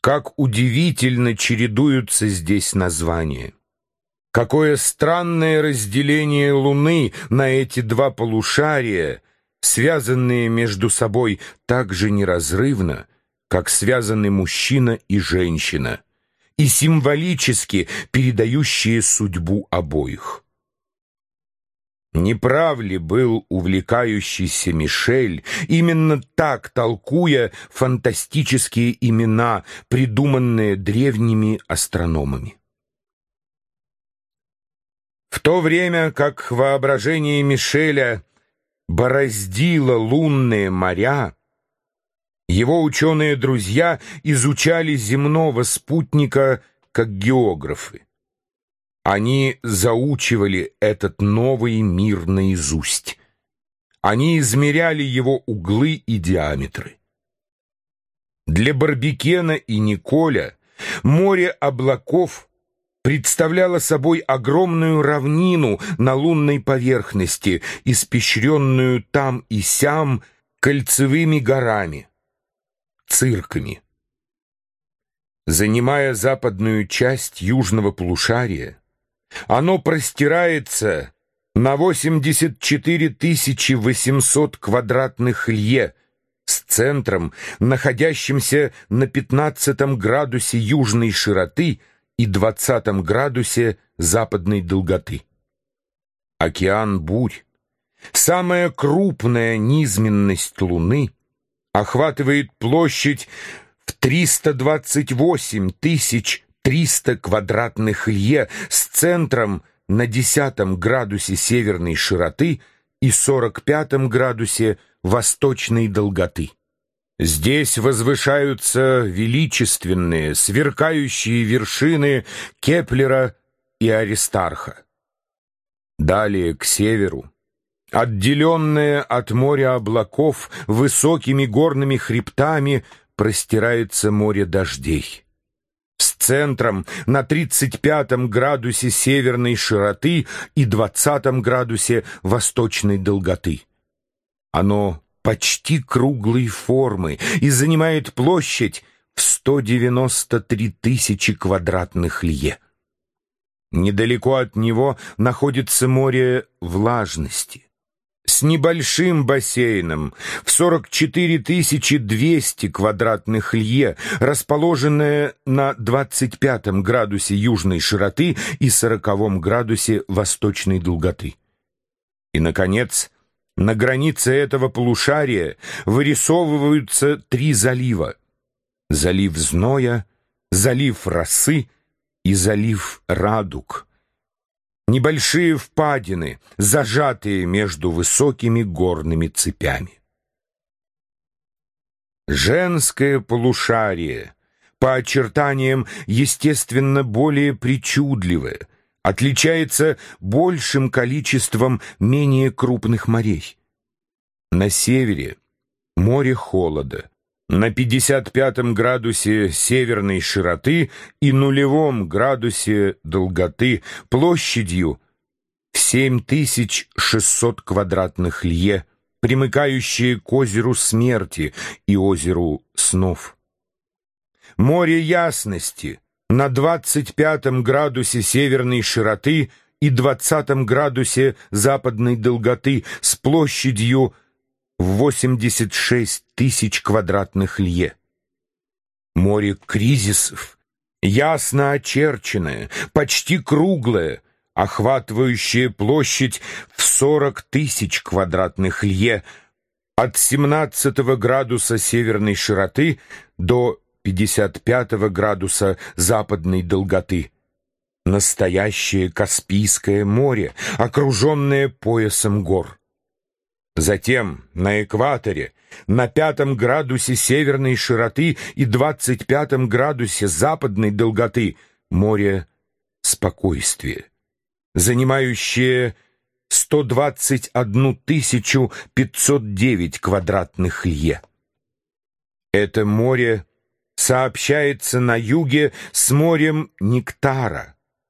Как удивительно чередуются здесь названия! Какое странное разделение Луны на эти два полушария, связанные между собой так же неразрывно, как связаны мужчина и женщина, и символически передающие судьбу обоих. Не прав ли был увлекающийся Мишель, именно так толкуя фантастические имена, придуманные древними астрономами? В то время как воображение Мишеля бороздило лунные моря, его ученые-друзья изучали земного спутника как географы. Они заучивали этот новый мир наизусть. Они измеряли его углы и диаметры. Для Барбекена и Николя море облаков представляло собой огромную равнину на лунной поверхности, испещренную там и сям кольцевыми горами, цирками. Занимая западную часть южного полушария, оно простирается на 84 800 квадратных лье с центром, находящимся на 15 градусе южной широты и 20 градусе западной долготы. Океан бурь, самая крупная низменность Луны, охватывает площадь в 328 300 квадратных лье с центром на 10 градусе северной широты и 45 градусе восточной долготы. Здесь возвышаются величественные, сверкающие вершины Кеплера и Аристарха. Далее, к северу, отделенное от моря облаков высокими горными хребтами, простирается море дождей. С центром на 35 градусе северной широты и 20 градусе восточной долготы. Оно почти круглой формы и занимает площадь в 193 000 квадратных лье. Недалеко от него находится море влажности с небольшим бассейном в 44 200 квадратных лье, расположенное на 25 градусе южной широты и 40 градусе восточной долготы. И, наконец, на границе этого полушария вырисовываются три залива: залив Зноя, залив Росы и залив Радуг. Небольшие впадины, зажатые между высокими горными цепями. Женское полушарие, по очертаниям, естественно, более причудливое, отличается большим количеством менее крупных морей. На севере море холода, на 55 градусе северной широты и 0 градусе долготы площадью в 7600 квадратных лье, примыкающие к озеру Смерти и озеру Снов. Море ясности на 25 градусе северной широты и 20 градусе западной долготы с площадью в 86 000 квадратных лье. Море кризисов, ясно очерченное, почти круглое, охватывающее площадь в 40 000 квадратных лье от 17 градуса северной широты до 55 градуса западной долготы. Настоящее Каспийское море, окруженное поясом гор. Затем на экваторе, на 5 градусе северной широты и 25 градусе западной долготы море спокойствия, занимающее 121 509 квадратных лье. Это море сообщается на юге с морем Нектара,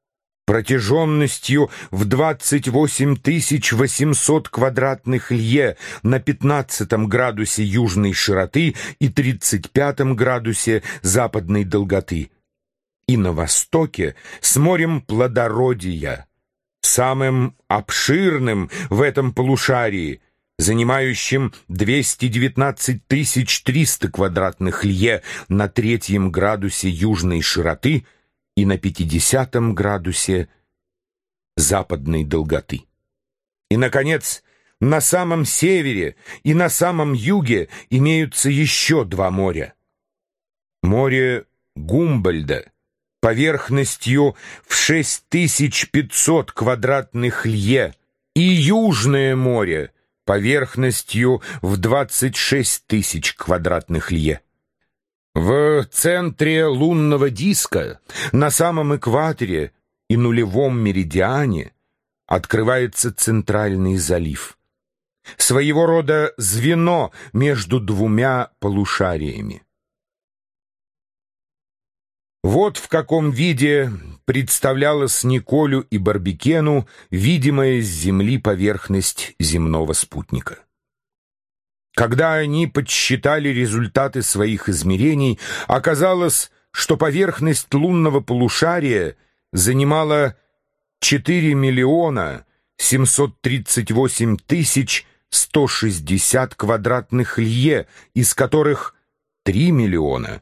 протяженностью в 28 800 квадратных лье на 15 градусе южной широты и 35 градусе западной долготы, и на востоке с морем плодородия, самым обширным в этом полушарии, занимающим 219 300 квадратных лье на 3 градусе южной широты и на 50 градусе западной долготы. И, наконец, на самом севере и на самом юге имеются еще два моря. Море Гумбольда поверхностью в 6500 квадратных лье и Южное море поверхностью в 26 000 квадратных лье. В центре лунного диска, на самом экваторе и нулевом меридиане, открывается Центральный залив, своего рода звено между двумя полушариями. Вот в каком виде представлялась Николю и Барбекену видимая с Земли поверхность земного спутника. Когда они подсчитали результаты своих измерений, оказалось, что поверхность лунного полушария занимала 4 738 160 квадратных лье, из которых 3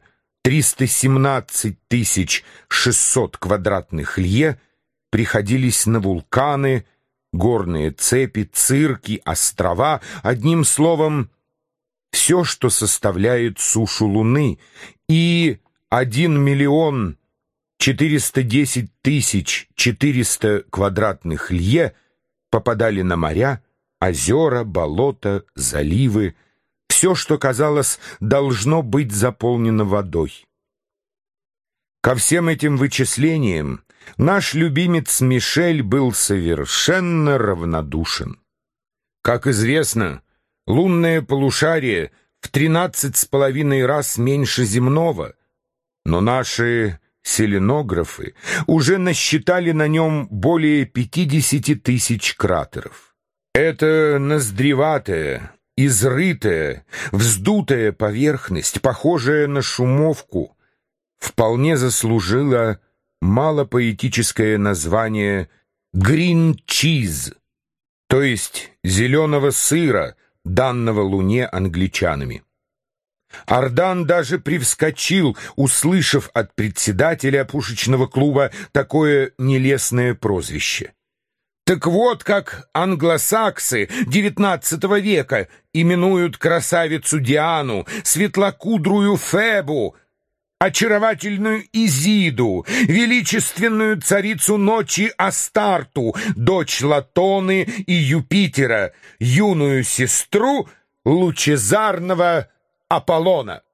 317 600 квадратных лье приходились на вулканы, горные цепи, цирки, острова, одним словом, все, что составляет сушу Луны, и 1 410 400 квадратных лье попадали на моря, озера, болота, заливы, все, что, казалось, должно быть заполнено водой. Ко всем этим вычислениям наш любимец Мишель был совершенно равнодушен. Как известно, лунное полушарие в 13,5 раз меньше земного, но наши селенографы уже насчитали на нем более 50 000 кратеров. Это ноздреватая, изрытая, вздутая поверхность, похожая на шумовку, вполне заслужила малопоэтическое название «green cheese», то есть зеленого сыра, данного Луне англичанами. Ардан даже привскочил, услышав от председателя пушечного клуба такое нелестное прозвище. Так вот, как англосаксы XIX века именуют красавицу Диану, светлокудрую Фебу, очаровательную Изиду, величественную царицу ночи Астарту, дочь Латоны и Юпитера, юную сестру лучезарного Аполлона.